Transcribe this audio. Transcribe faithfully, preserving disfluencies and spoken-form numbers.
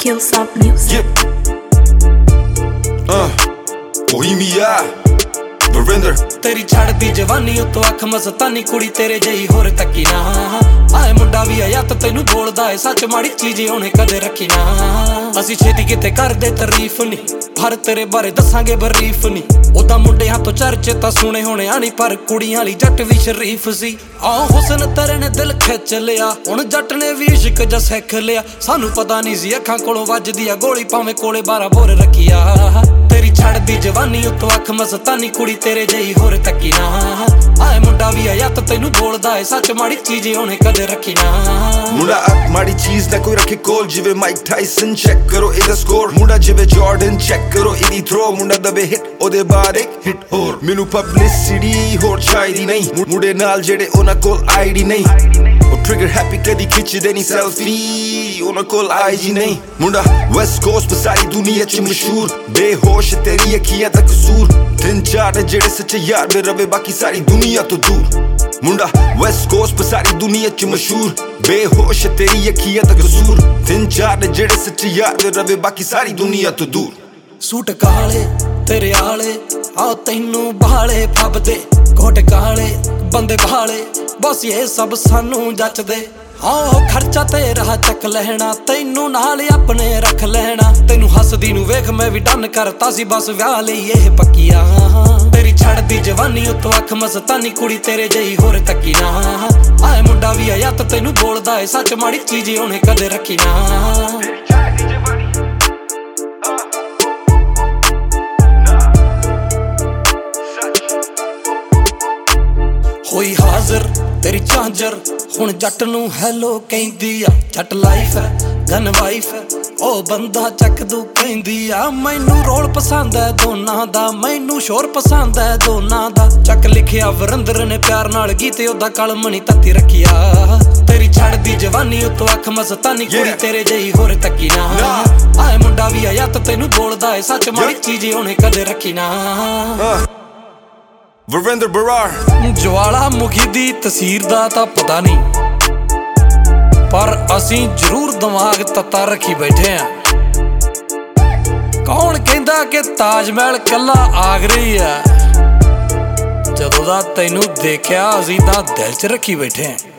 Skillsop Music. Yeah. Uh, Bohemia, Varinder. तेरी छड़दी जवानी उत्तो अख मस्तानी कुड़ी तेरे जही होर तकी ना आए मुंडा भी आया तो तेनू बोलदा है सच माड़ी चीज ओने कदे रखी ना असी छेती किते कर दे तारीफ नी पर तेरे बारे दसांगे बरीफ नी ओदा मुंडे हां तो चर्चे ता सुने होने आनी पर कुड़ियां वाली जट भी शरीफ सी आ हुस्न तेरे ने दिल खिच लिया हुण जट ने भी इश्क जा सिख लिया सानू पता नहीं सी अखां कोलों वजदी आ गोली भावें कोले बारह बोर रखिया तेरी छड़दी जवानी उत्तो अख मस्तानी कुड़ी तेरे जही होर तकी ना आए मुंडा भी आया तो तेनू बोलदा है सच माड़ी चीज ओने कदे रखी ना मुंडा अक माड़ी चीज ना कोई रखे कोल जिवे माइक टाइसन चेक करो इहदा स्कोर मुंडा जिवे जॉर्डन चेक करो इहदी थ्रो मुंडा दबे हिट ओदे बाद एक हिट होर मैनू पब्लिसिटी होर चाहिदी नहीं मुंडे नाल जेड़े ओना कोल आईडी नहीं ओ ट्रिगर हैप्पी कदी खिचदे नहीं सेल्फी ओना कोल आईजी नहीं मुंडा वेस्ट कोस्ट पर सारी दुनिया च मशहूर बेहोश तेरी अखियां दा कसूर तीन चार जेड़े सच्चे यार में रवे बाकी सारी दुनिया तो दूर मुंडा वेस्ट कोस्ट पर सारी दुनिया च मशहूर बेहोश तेरी अखियां दा कसूर तीन चार जेड़े सच्चे यार में रवे बाकी सारी दुनिया तो दूर सूट काले तेरे आले आ तैनू बहाले फबदे कोट काले बंदे बहाले बस ये सब सानू जचदे हाँ खर्चा तेरा चक लेना तैनू नाल अपने रख लेना तेनू हसदी नू वेख मैं भी डन करता सी बस व्याह लई एह पक्किया तेरी छड़दी जवानी उत्तो अख मस्तानी कुड़ी तेरे जही होर तकी ना आए मुंडा भी आया तो तेनू बोलदा है सच माड़ी चीज ओने कदे रखी ना होई हाज़र तेरी झांजर हुण जट नू हैलो कहंदी आ जट लाइफ है गन वाइफ है ओ बंदा चकदू कहंदी आ मैनू रोल पसंद है दोनां दा मैनू शोर पसंद है दोनां दा चक लिखिया वरिंदर ने प्यार नाल गीत ओदा कलम नी तत्ती रखिया तेरी छड़दी जवानी उत्तो अख मस्तानी कुड़ी तेरे जही होर तकी ना आए मुंडा भी आया तो तेनू बोलदा है सच माड़ी चीज ओने कदे रखी ना Varinder Barar ज्वाला मुखी दी तसीर दा तां पता नहीं पर असीं जरूर दिमाग तत्ता रखी बैठे हैं कौन कहंदा कि ताज महल कल्ला आगरा ही है जदों दा तैनू देखिया असीं तां दिल च रखी बैठे हैं।